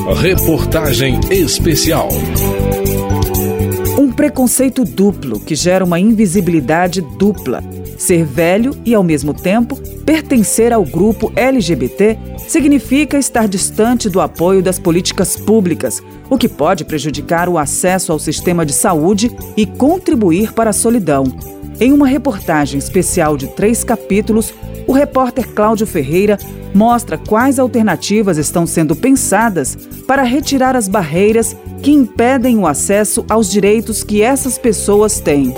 Reportagem especial. Um preconceito duplo que gera uma invisibilidade dupla. Ser velho e, ao mesmo tempo, pertencer ao grupo LGBT significa estar distante do apoio das políticas públicas, o que pode prejudicar o acesso ao sistema de saúde e contribuir para a solidão. Em uma reportagem especial de 3 capítulos, o repórter Cláudio Ferreira mostra quais alternativas estão sendo pensadas para retirar as barreiras que impedem o acesso aos direitos que essas pessoas têm.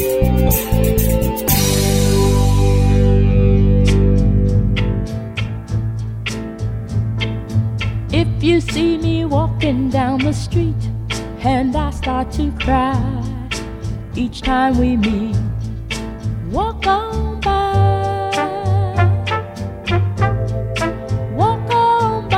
If you see me walking down the street and I start to cry each time we meet, walk on by, walk on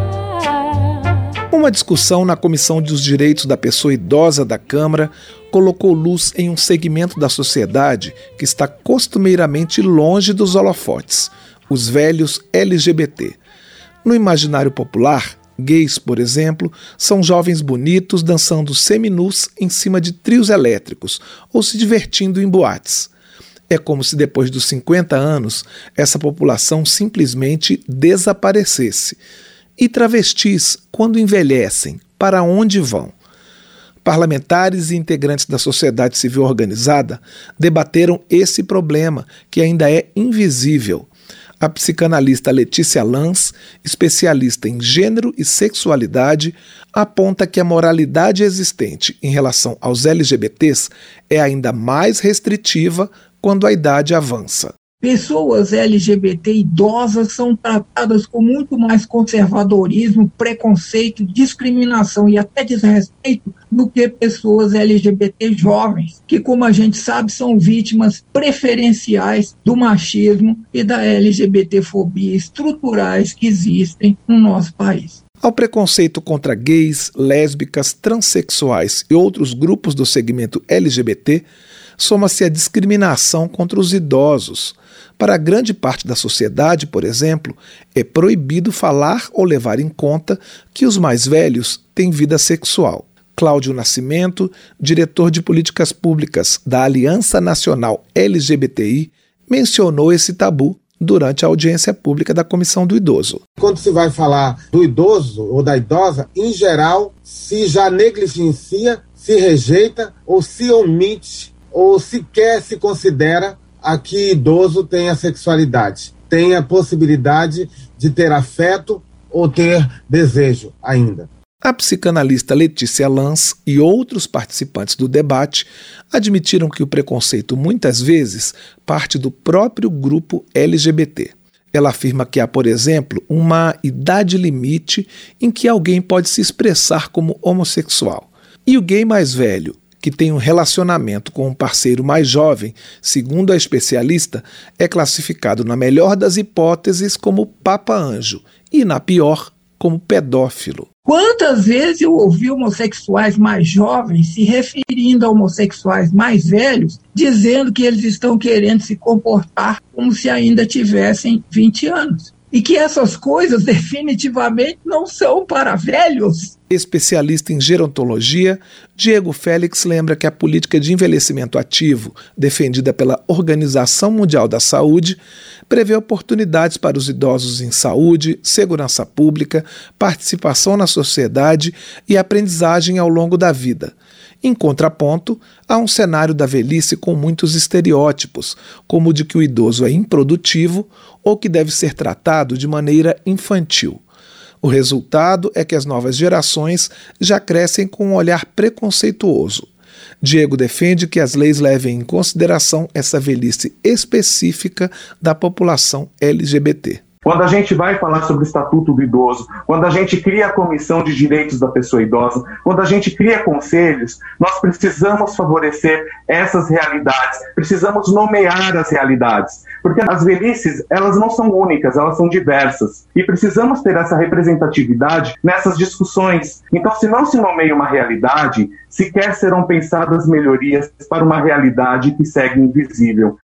by. Uma discussão na Comissão dos Direitos da Pessoa Idosa da Câmara colocou luz em um segmento da sociedade que está costumeiramente longe dos holofotes, os velhos LGBT. No imaginário popular, gays, por exemplo, são jovens bonitos dançando seminus em cima de trios elétricos ou se divertindo em boates. É como se depois dos 50 anos essa população simplesmente desaparecesse. E travestis, quando envelhecem, para onde vão? Parlamentares e integrantes da sociedade civil organizada debateram esse problema, que ainda é invisível. A psicanalista Letícia Lans, especialista em gênero e sexualidade, aponta que a moralidade existente em relação aos LGBTs é ainda mais restritiva quando a idade avança. Pessoas LGBT idosas são tratadas com muito mais conservadorismo, preconceito, discriminação e até desrespeito do que pessoas LGBT jovens, que, como a gente sabe, são vítimas preferenciais do machismo e da LGBTfobia estruturais que existem no nosso país. Ao preconceito contra gays, lésbicas, transexuais e outros grupos do segmento LGBT, soma-se a discriminação contra os idosos. Para grande parte da sociedade, por exemplo, é proibido falar ou levar em conta que os mais velhos têm vida sexual. Cláudio Nascimento, diretor de políticas públicas da Aliança Nacional LGBTI, mencionou esse tabu durante a audiência pública da Comissão do Idoso. Quando se vai falar do idoso ou da idosa, em geral, se já negligencia, se rejeita ou se omite ou sequer se considera a que idoso tenha sexualidade, tenha possibilidade de ter afeto ou ter desejo ainda. A psicanalista Letícia Lans e outros participantes do debate admitiram que o preconceito muitas vezes parte do próprio grupo LGBT. Ela afirma que há, por exemplo, uma idade limite em que alguém pode se expressar como homossexual. E o gay mais velho, que tem um relacionamento com um parceiro mais jovem, segundo a especialista, é classificado na melhor das hipóteses como papa-anjo e na pior como pedófilo. Quantas vezes eu ouvi homossexuais mais jovens se referindo a homossexuais mais velhos, dizendo que eles estão querendo se comportar como se ainda tivessem 20 anos. E que essas coisas definitivamente não são para velhos. Especialista em gerontologia, Diego Félix lembra que a política de envelhecimento ativo, defendida pela Organização Mundial da Saúde, prevê oportunidades para os idosos em saúde, segurança pública, participação na sociedade e aprendizagem ao longo da vida. Em contraponto, há um cenário da velhice com muitos estereótipos, como o de que o idoso é improdutivo ou que deve ser tratado de maneira infantil. O resultado é que as novas gerações já crescem com um olhar preconceituoso. Diego defende que as leis levem em consideração essa velhice específica da população LGBT. Quando a gente vai falar sobre o Estatuto do Idoso, quando a gente cria a Comissão de Direitos da Pessoa Idosa, quando a gente cria conselhos, nós precisamos favorecer essas realidades, precisamos nomear as realidades, porque as velhices, elas não são únicas, elas são diversas, e precisamos ter essa representatividade nessas discussões. Então, se não se nomeia uma realidade, sequer serão pensadas melhorias para uma realidade que segue invisível.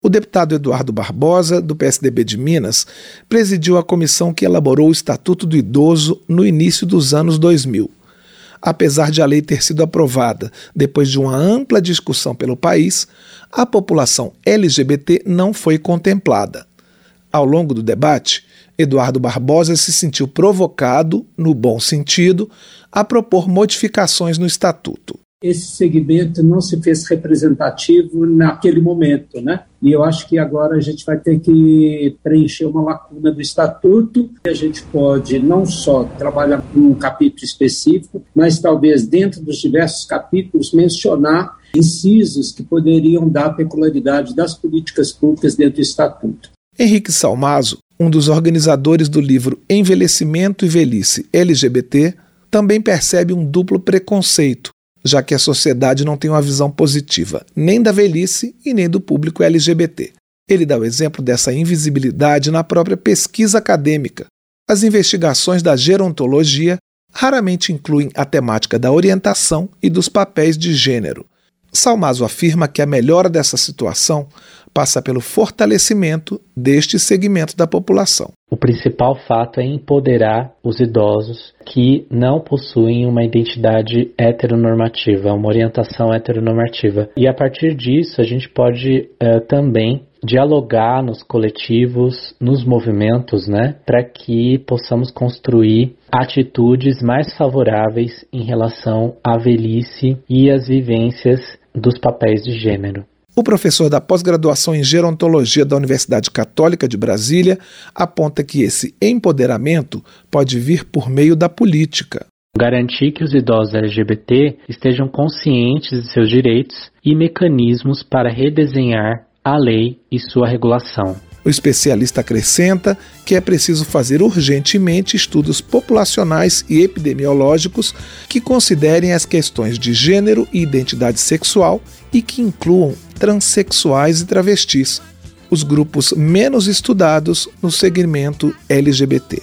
O deputado Eduardo Barbosa, do PSDB de Minas, presidiu a comissão que elaborou o Estatuto do Idoso no início dos anos 2000. Apesar de a lei ter sido aprovada depois de uma ampla discussão pelo país, a população LGBT não foi contemplada. Ao longo do debate, Eduardo Barbosa se sentiu provocado, no bom sentido, a propor modificações no Estatuto. Esse segmento não se fez representativo naquele momento, né? E eu acho que agora a gente vai ter que preencher uma lacuna do Estatuto. A gente pode não só trabalhar num capítulo específico, mas talvez dentro dos diversos capítulos mencionar incisos que poderiam dar peculiaridade das políticas públicas dentro do Estatuto. Henrique Salmazo, um dos organizadores do livro Envelhecimento e Velhice LGBT, também percebe um duplo preconceito, já que a sociedade não tem uma visão positiva nem da velhice e nem do público LGBT. Ele dá o exemplo dessa invisibilidade na própria pesquisa acadêmica. As investigações da gerontologia raramente incluem a temática da orientação e dos papéis de gênero. Salmazo afirma que a melhora dessa situação passa pelo fortalecimento deste segmento da população. O principal fato é empoderar os idosos que não possuem uma identidade heteronormativa, uma orientação heteronormativa. E a partir disso a gente pode também dialogar nos coletivos, nos movimentos, né, para que possamos construir atitudes mais favoráveis em relação à velhice e às vivências dos papéis de gênero. O professor da pós-graduação em gerontologia da Universidade Católica de Brasília aponta que esse empoderamento pode vir por meio da política. Garantir que os idosos LGBT estejam conscientes de seus direitos e mecanismos para redesenhar a lei e sua regulação. O especialista acrescenta que é preciso fazer urgentemente estudos populacionais e epidemiológicos que considerem as questões de gênero e identidade sexual e que incluam transexuais e travestis, os grupos menos estudados no segmento LGBT.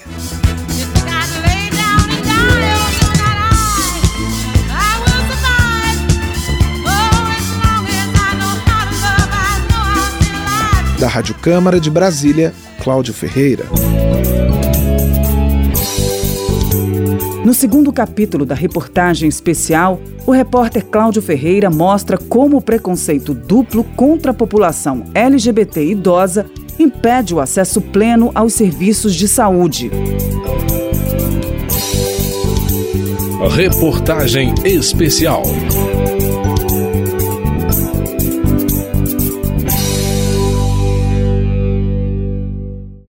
Da Rádio Câmara de Brasília, Cláudio Ferreira. No segundo capítulo da reportagem especial, o repórter Cláudio Ferreira mostra como o preconceito duplo contra a população LGBT idosa impede o acesso pleno aos serviços de saúde. Reportagem especial.